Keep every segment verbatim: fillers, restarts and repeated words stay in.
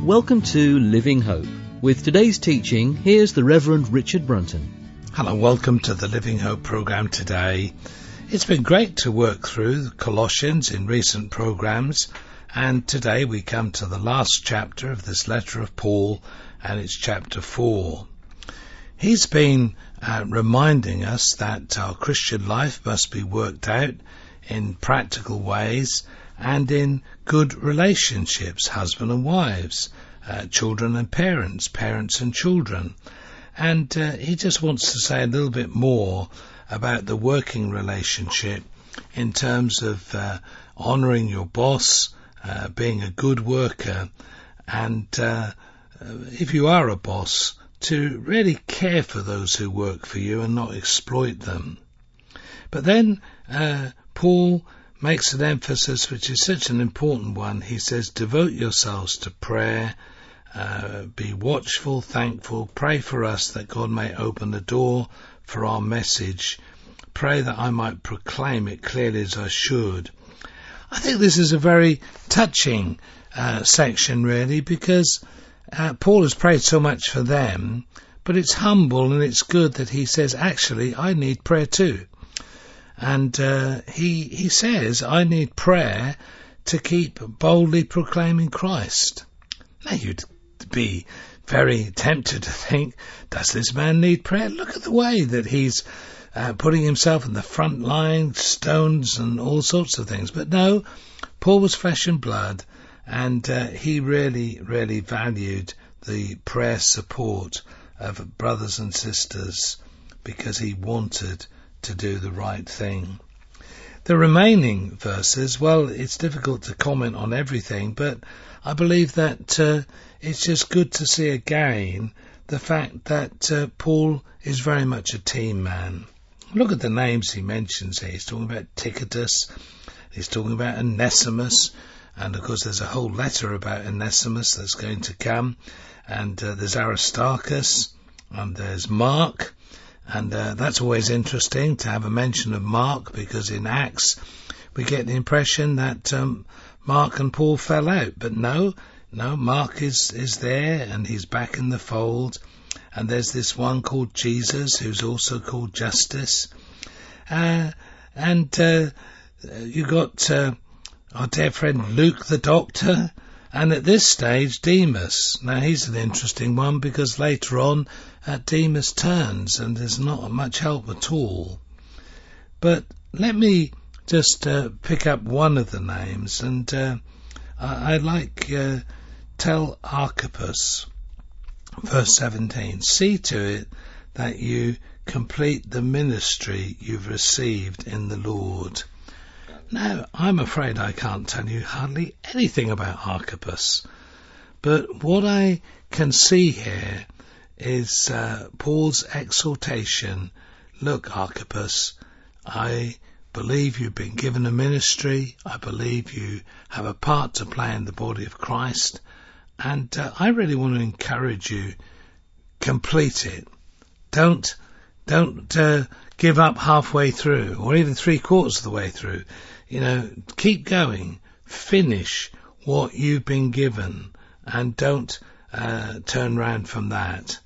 Welcome to Living Hope. With today's teaching, here's the Reverend Richard Brunton. Hello, welcome to the Living Hope programme today. It's been great to work through Colossians in recent programmes, and today we come to the last chapter of this letter of Paul, and it's chapter four. He's been uh, reminding us that our Christian life must be worked out in practical ways and in good relationships, husband and wives, uh, children and parents, parents and children. And uh, he just wants to say a little bit more about the working relationship in terms of uh, honouring your boss, uh, being a good worker, and uh, if you are a boss, to really care for those who work for you and not exploit them. But then uh, Paul makes an emphasis which is such an important one. He says, devote yourselves to prayer, uh, be watchful, thankful, pray for us that God may open the door for our message, pray that I might proclaim it clearly as I should. I think this is a very touching uh, section really, because uh, Paul has prayed so much for them, but it's humble and it's good that he says, actually, I need prayer too. And uh, he he says, I need prayer to keep boldly proclaiming Christ. Now you'd be very tempted to think, does this man need prayer? Look at the way that he's uh, putting himself in the front line, stones and all sorts of things. But no, Paul was flesh and blood, and uh, he really, really valued the prayer support of brothers and sisters because he wanted to do the right thing. The remaining verses, well, it's difficult to comment on everything, but I believe that uh, it's just good to see again the fact that uh, Paul is very much a team man. Look at the names he mentions here. He's talking about Tychicus, he's talking about Onesimus, and of course there's a whole letter about Onesimus that's going to come, and uh, there's Aristarchus, and there's Mark. And uh, that's always interesting to have a mention of Mark, because in Acts we get the impression that um, Mark and Paul fell out. But no, no, Mark is, is there and he's back in the fold. And there's this one called Jesus who's also called Justus. Uh, and uh, you got uh, our dear friend Luke the doctor. And at this stage, Demas. Now, he's an interesting one because later on, uh, Demas turns and there's not much help at all. But let me just uh, pick up one of the names, and uh, I- I'd like uh, tell Archippus, verse seventeen, see to it that you complete the ministry you've received in the Lord. Now, I'm afraid I can't tell you hardly anything about Archippus, but what I can see here is uh, Paul's exhortation. Look, Archippus, I believe you've been given a ministry. I believe you have a part to play in the body of Christ, and uh, I really want to encourage you, complete it. Don't, don't uh, give up halfway through, or even three quarters of the way through. You know, keep going, finish what you've been given, and don't uh, turn round from that.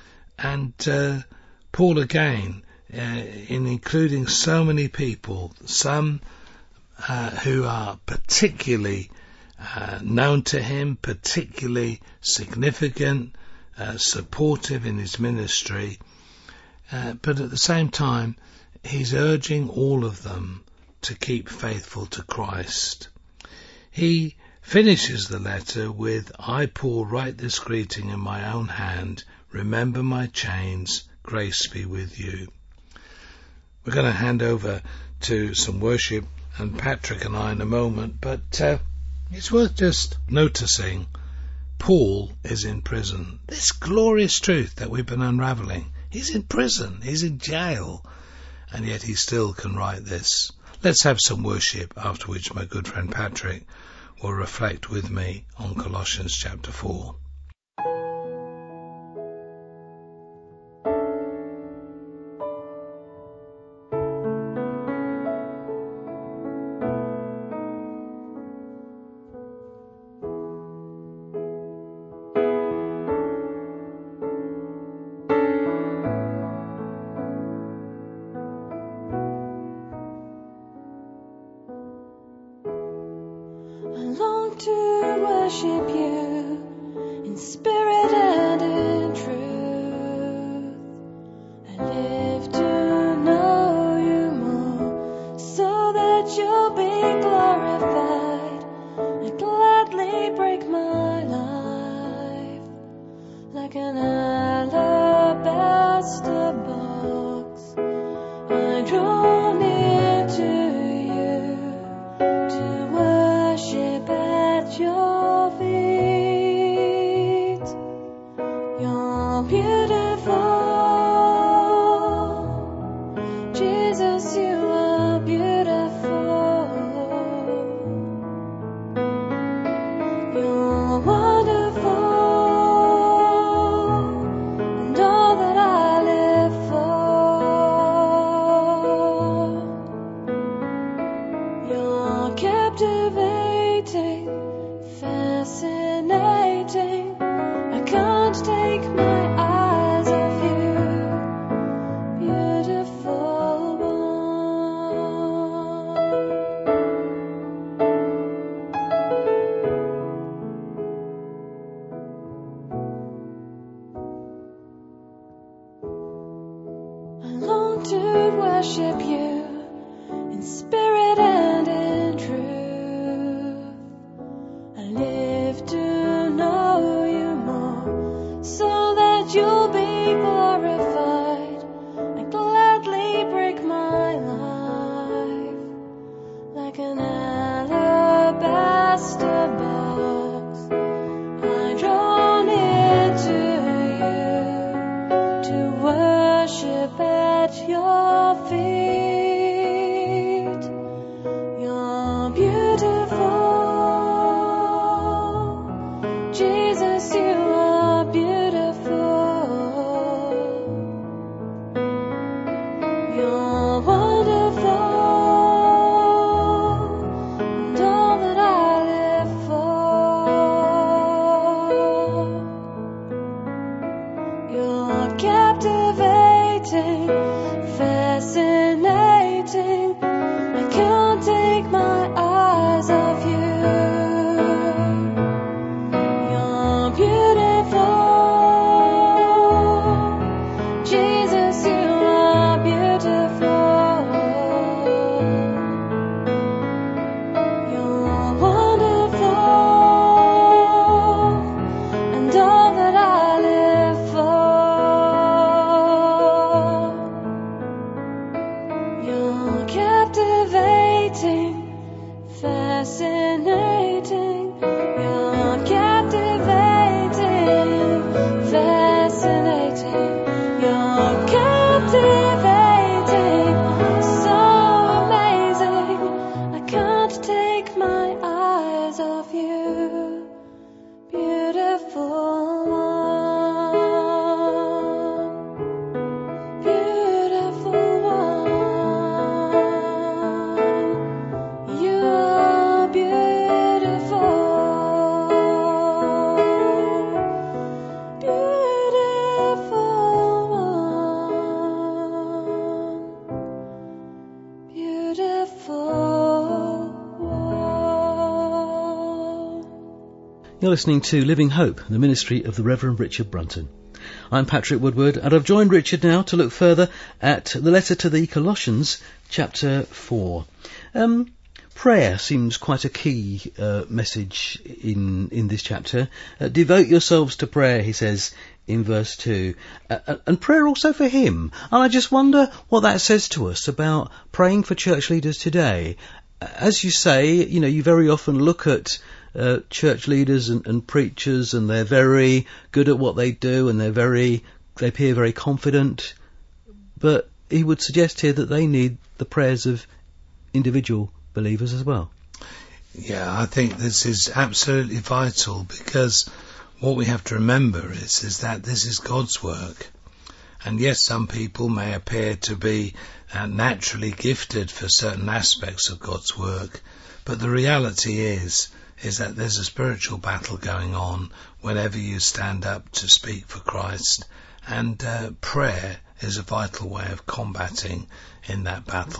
And uh, Paul again, uh, in including so many people, some uh, who are particularly uh, known to him, particularly significant, uh, supportive in his ministry, uh, but at the same time, he's urging all of them to keep faithful to Christ. He finishes the letter with, I, Paul, write this greeting in my own hand. Remember my chains. Grace be with you. We're going to hand over to some worship and Patrick and I in a moment, but uh, it's worth just noticing Paul is in prison. This glorious truth that we've been unraveling. He's in prison. He's in jail. And yet he still can write this. Let's have some worship, after which my good friend Patrick will reflect with me on Colossians chapter four. to worship you in spirit and in truth. I live to know you more so that you'll be glorified. I gladly break my life like an alabaster box. I draw near to you to worship at your feet. You're beautiful, Jesus, you are beautiful. You're wonderful, and all that I live for. You're captivating, fascinating. I can't take my eyes off you, beautiful one. I long to worship you in spirit and in truth. I live to know you more so that you'll be glorified. I gladly break my life like an alabaster box. I draw near to you to worship at your feet. You're beautiful, Jesus, you are beautiful. You're wonderful, and all that I live for. You're captivating, fascinating. I can't take my eyes off you. You're beautiful, Jesus, you are beautiful. You're wonderful, and all that I live for. You're captivating, fascinating. You're captivating, fascinating. You're captivating, so amazing. I can't take my eyes off you, beautiful one, beautiful one. You are beautiful, beautiful one, beautiful one. You're listening to Living Hope, the ministry of the Reverend Richard Brunton. I'm Patrick Woodward, and I've joined Richard now to look further at the letter to the Colossians, chapter four. Um, prayer seems quite a key uh, message in in this chapter. Uh, devote yourselves to prayer, he says in verse two, uh, and prayer also for him. And I just wonder what that says to us about praying for church leaders today. As you say, you know, you very often look at uh, church leaders and, and preachers, and they're very good at what they do, and they're very, they appear very confident. But he would suggest here that they need the prayers of individual believers as well. Yeah, I think this is absolutely vital, because what we have to remember is, is that this is God's work. And yes, some people may appear to be uh, naturally gifted for certain aspects of God's work, but the reality is, is that there's a spiritual battle going on whenever you stand up to speak for Christ, and uh, prayer is a vital way of combating in that battle.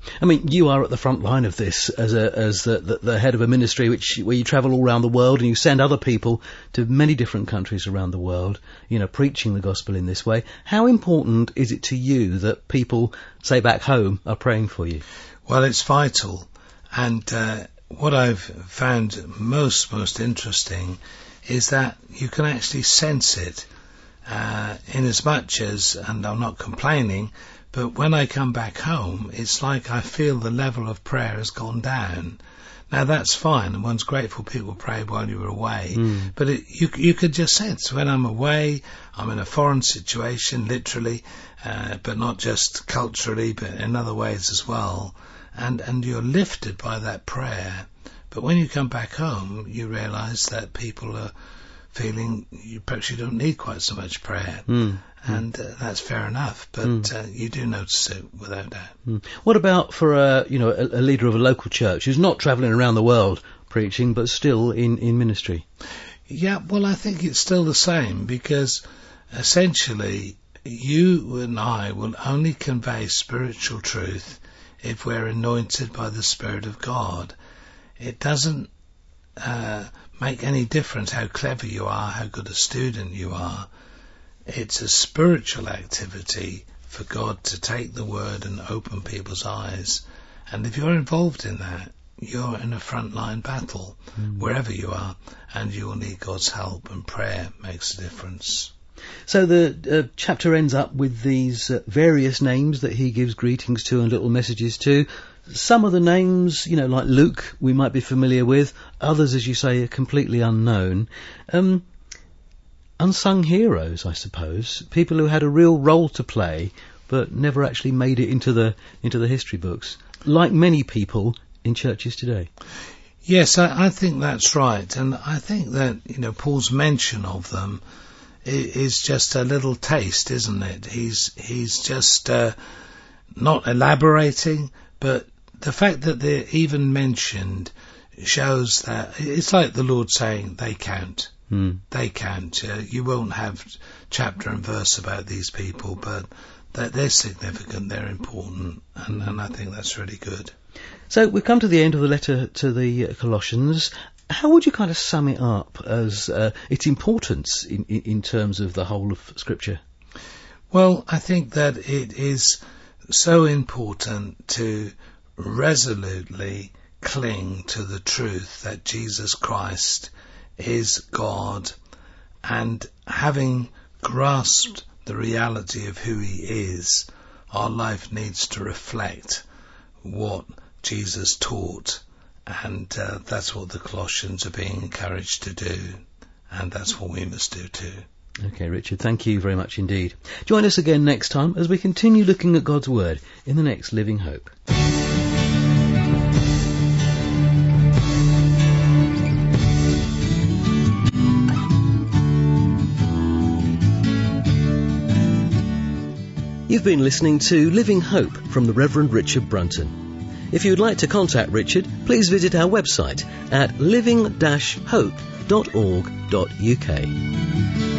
I mean, you are at the front line of this as a, as the, the, the head of a ministry which where you travel all around the world and you send other people to many different countries around the world, you know, preaching the gospel in this way. How important is it to you that people, say back home, are praying for you? Well, it's vital. And uh, what I've found most, most interesting is that you can actually sense it uh, in as much as, and I'm not complaining, but when I come back home, it's like I feel the level of prayer has gone down. Now that's fine, and one's grateful people prayed while you were away, mm. but it, you you could just sense when I'm away, I'm in a foreign situation, literally, uh, but not just culturally, but in other ways as well, and and you're lifted by that prayer. But when you come back home, you realise that people are feeling you perhaps you don't need quite so much prayer. Mm. And uh, that's fair enough, but mm. uh, you do notice it without doubt. Mm. What about for a you know a, a leader of a local church who's not travelling around the world preaching, but still in, in ministry? Yeah, well, I think it's still the same, because essentially you and I will only convey spiritual truth if we're anointed by the Spirit of God. It doesn't uh, make any difference how clever you are, how good a student you are. It's a spiritual activity for God to take the word and open people's eyes. And if you're involved in that, you're in a frontline battle, mm. wherever you are, and you will need God's help, and prayer makes a difference. So the uh, chapter ends up with these uh, various names that he gives greetings to and little messages to. Some of the names, you know, like Luke, we might be familiar with. Others, as you say, are completely unknown. Um, unsung heroes, I suppose. People who had a real role to play, but never actually made it into the into the history books, like many people in churches today. Yes, I, I think that's right, and I think that you know Paul's mention of them is, is just a little taste, isn't it? He's he's just uh, not elaborating, but the fact that they're even mentioned shows that it's like the Lord saying they count. Mm. They count. Uh, you won't have chapter and verse about these people, but they're, they're significant, they're important, and, and I think that's really good. So we've come to the end of the letter to the Colossians. How would you kind of sum it up as uh, its importance in, in, in terms of the whole of Scripture? Well, I think that it is so important to resolutely cling to the truth that Jesus Christ is God, and having grasped the reality of who he is, our life needs to reflect what Jesus taught, and uh, that's what the Colossians are being encouraged to do, and that's what we must do too. Okay, Richard, thank you very much indeed. Join us again next time as we continue looking at God's Word in the next Living Hope. You've been listening to Living Hope from the Reverend Richard Brunton. If you'd like to contact Richard, please visit our website at living dash hope dot org dot U K.